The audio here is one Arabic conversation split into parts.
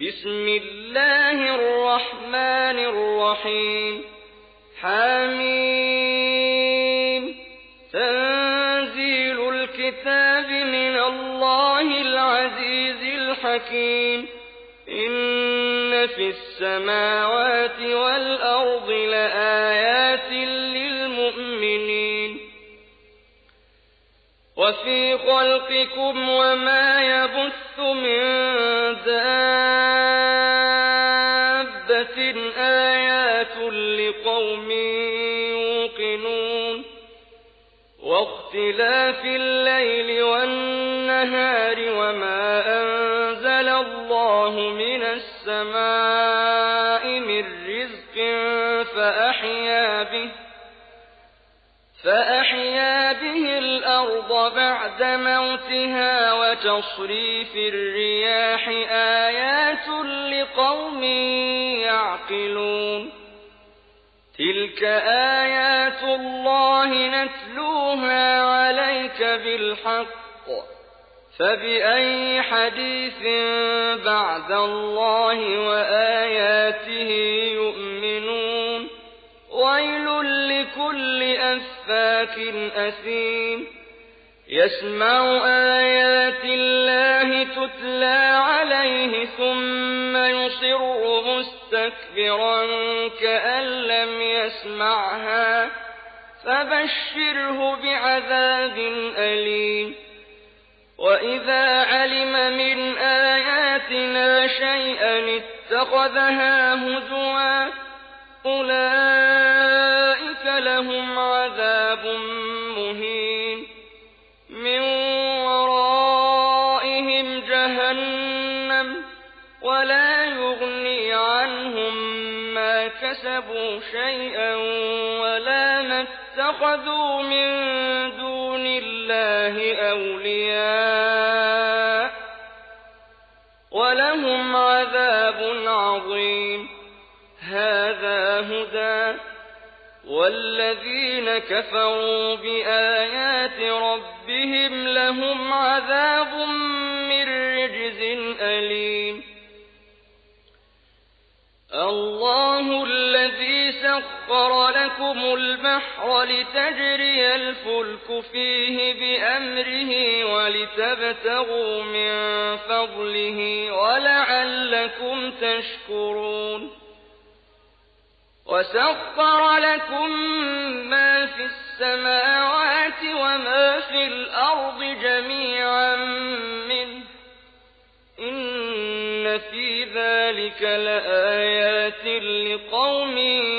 بسم الله الرحمن الرحيم حميم تنزيل الكتاب من الله العزيز الحكيم إن في السماوات والأرض لآيات للمؤمنين وفي خلقكم وما يبث من دابة آيات لقوم يوقنون واختلاف الليل والنهار وما أنزل الله من السماء من رزق فأحيا به الأرض بعد موتها وتصريف الرياح آيات لقوم يعقلون تلك آيات الله نتلوها عليك بالحق فبأي حديث بعد الله وآياته يؤمنون ويل لكل أفاك أثيم يسمع آيات الله تتلى عليه ثم يصر مستكبرا كأن لم يسمعها فبشره بعذاب أليم وإذا علم من آياتنا شيئا اتخذها هزوا أولئك لهم عذاب مهين من ورائهم جهنم ولا يغني عنهم ما كسبوا شيئا ولا ما اتخذوا من دون الله أولياء ولهم عذاب عظيم هذا هدى والذين كفروا بآيات ربهم لهم عذاب من رجز أليم الله الذي سخر لكم البحر لتجري الفلك فيه بأمره ولتبتغوا من فضله ولعلكم تشكرون وسخر لكم ما في السماوات وما في الأرض جميعا منه إن في ذلك لآيات لقوم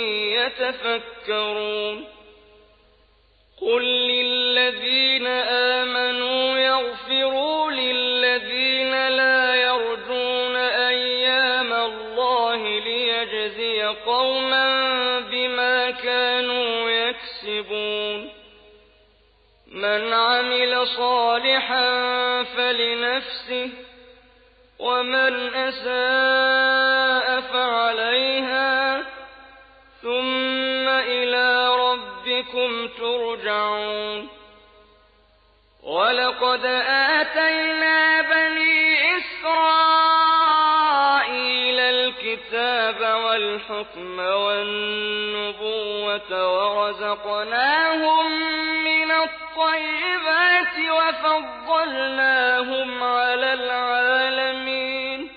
يتفكرون قل للذين آمنوا يغفروا للذين لا يرجون أيام الله ليجزي قوما بما كانوا يكسبون من عمل صالحا فلنفسه ومن أساء فعليها ثم إلى ربكم ترجعون ولقد آتينا بني إسرائيل الكتاب والحكم والنبوة ورزقناهم من الطيبات وفضلناهم على العالمين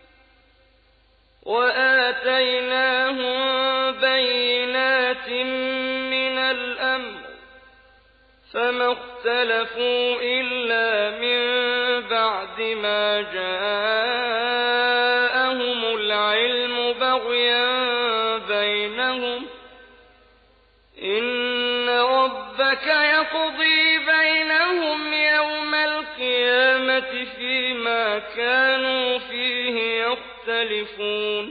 وآتيناهم بينات من الأمر فما اختلفوا إلا من بعد ما جاءهم العلم بغيا بينهم إن ربك يقضي بينهم يوم القيامة فيما كانوا فيه يختلفون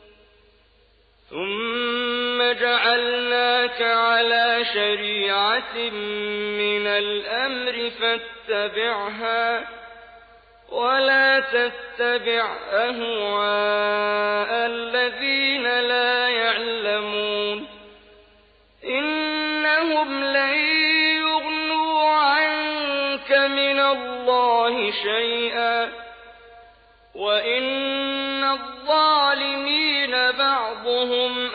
ثم جعلناك على شريعة من الأمر فاتبعها ولا تتبع أهواء الذين لا يعلمون إنهم لن يغنوا عنك من الله شيئا وإن الظالمين بعضهم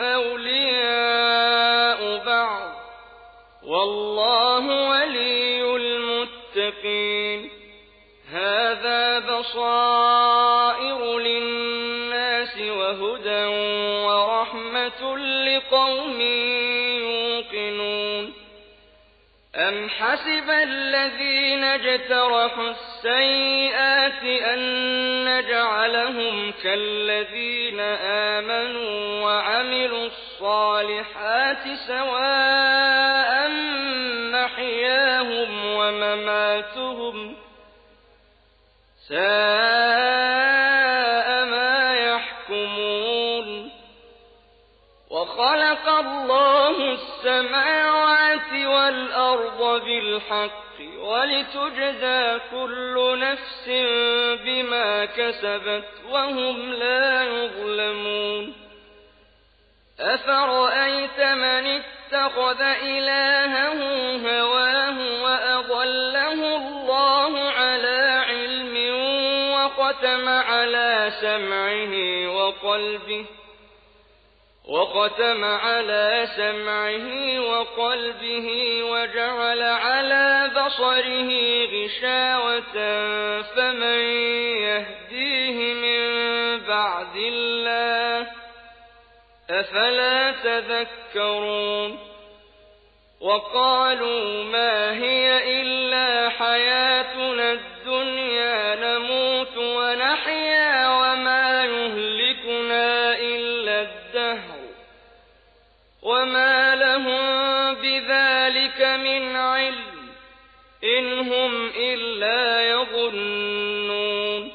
أولياء بعض والله ولي المتقين هذا بصائر للناس وهدى ورحمة لقوم يوقنون أم حسب الذين اجترحوا السيئات أن نجعلهم كالذين آمنوا وعملوا الصالحات سواء محياهم ومماتهم ساء ما يحكمون وخلق الله السماوات والأرض بالحق ولتجزى كل نفس بما كسبت وهم لا يظلمون أفرأيت من اتخذ إلهه هواه وأضله الله على علم وختم على سمعه وقلبه وجعل على بصره غشاوة فمن يهديه من بعد الله أفلا تذكرون وقالوا ما هي إلا حياتنا الدنيا نموت ونحيا وما يهلكنا إلا الدهر وما لهم بذلك من علم إن هم إلا يظنون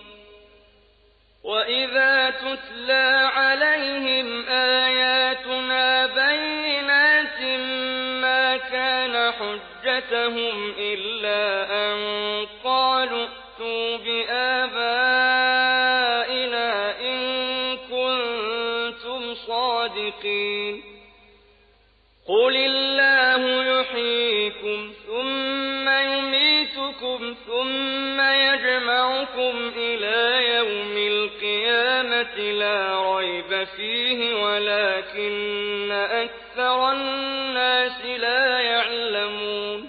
وإذا تتلى عليهم آياتنا بينات ما كان حجتهم إلا أن قالوا ائتوا بآبائنا إن كنتم صادقين قل الله يحييكم ثم يميتكم ثم يجمعكم إلى يوم القيامة لا ريب فيه ولكن أكثر الناس لا يعلمون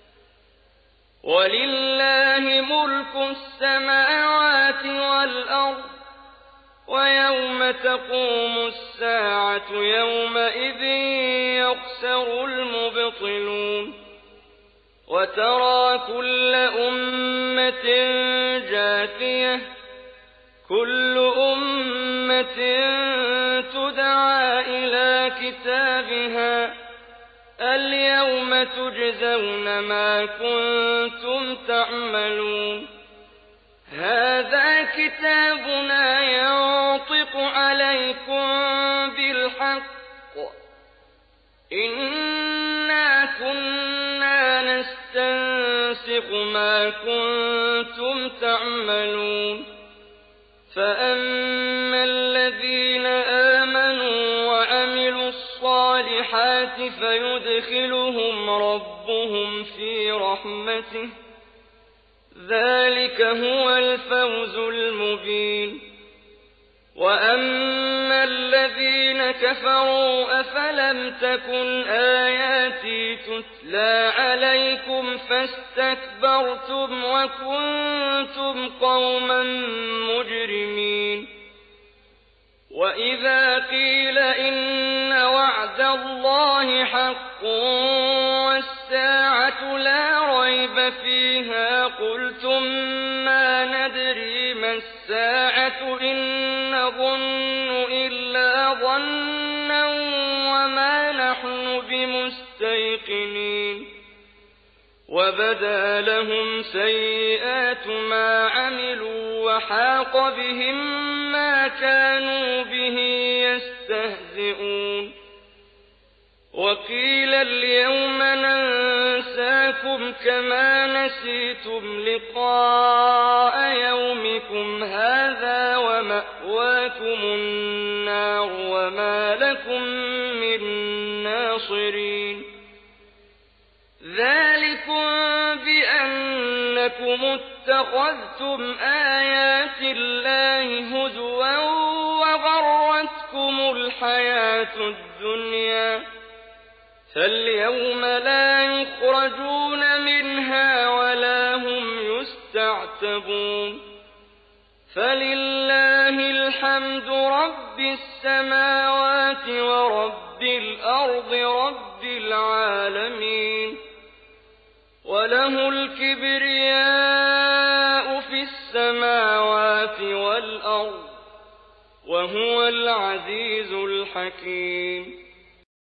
ولله ملك السماوات والأرض ويوم تقوم الساعة يومئذ يخسر المبطلون وترى كل أمة جاثية كل أمة تدعى إلى كتابها اليوم تجزون ما كنتم تعملون هذا كتابنا ينطق عليكم بالحق إنا كنا نستنسخ ما كنتم تعملون فأما الذين آمنوا وعملوا الصالحات فيدخلهم ربهم في رحمته ذلك هو الفوز المبين وأما الذين كفروا أفلم تكن آياتي تتلى عليكم فاستكبرتم وكنتم قوما مجرمين وإذا قيل إن وعد الله حق والساعة لا ريب فيها قلتم ما ندري ما الساعة إن نظن إلا ظنا وما نحن بمستيقنين وبدا لهم سيئات ما عملوا وحاق بهم ما كانوا به يستهزئون وقيل اليوم ننساكم كما نسيتم لقاء يومكم هذا ومأواكم النار وما لكم من ناصرين ذلكم بأنكم اتخذتم آيات الله هزوا الحياة الدنيا فاليوم لا يخرجون منها ولا هم يستعتبون فلله الحمد رب السماوات ورب الأرض رب العالمين وله الكبرياء في السماوات والأرض وهو العزيز الحكيم